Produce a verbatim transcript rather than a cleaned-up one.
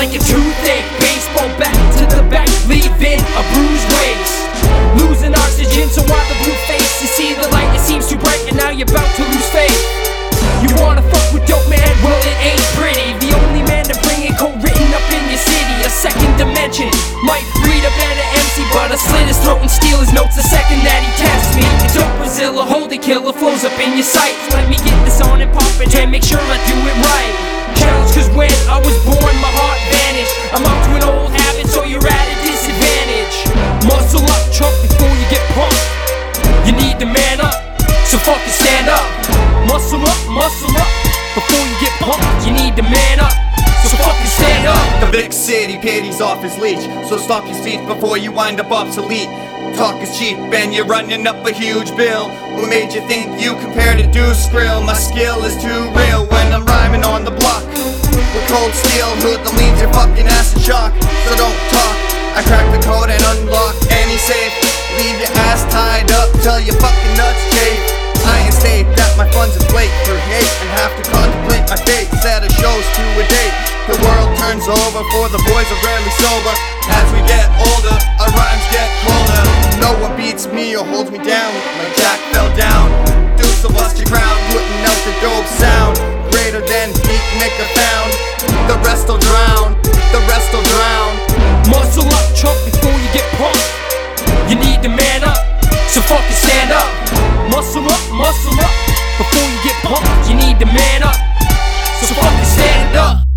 like a toothache. Baseball bat to the back, leaving a bruised waist. Losing oxygen, so why the blue face? You see the light, it seems too bright, and now you're about to lose faith. You wanna fuck with dope, man? Well, it ain't pretty. The only man to bring it cold written up in your city. A second dimension might read a better M C, but I slit his throat and steal his notes the second that he tests me. It's dope Brazil, a holy killer flows up in your sight. Let me get this on and pop it and make sure I do it right. Challenge, cause when I was born, my heart vanished. I'm up to an old habit, so you're at a disadvantage. Muscle up, Trump, before you get pumped. You need to man up, so fucking stand up. Muscle up, muscle up, before you get pumped. You need to man up, so fucking stand up. The big city pities off his leash, so stop your speech before you wind up obsolete. Talk is cheap and you're running up a huge bill. Who made you think you compared to Deuce Grill? My skill is too real when I'm rhyming on the block. With cold steel, hood that leaves your fucking ass in shock. So don't talk, I crack the code and unlock any safe. Leave your ass tied up till your fucking nuts chafe. I ain't state that my funds is late for hate and have to contemplate my fate. Set a shows to a date. The world turns over for the boys are rarely sober. As we get older, our rhymes get colder. No one beats me or holds me down. My jack fell down. Deuce will bust your crown, putting out the dope sound. Greater than beat maker found. The rest will drown. The rest will drown. Muscle up, Trump, before you get pumped. You need to man up, so fucking stand up. Muscle up, muscle up, before you get pumped. You need to man up, so fucking stand up.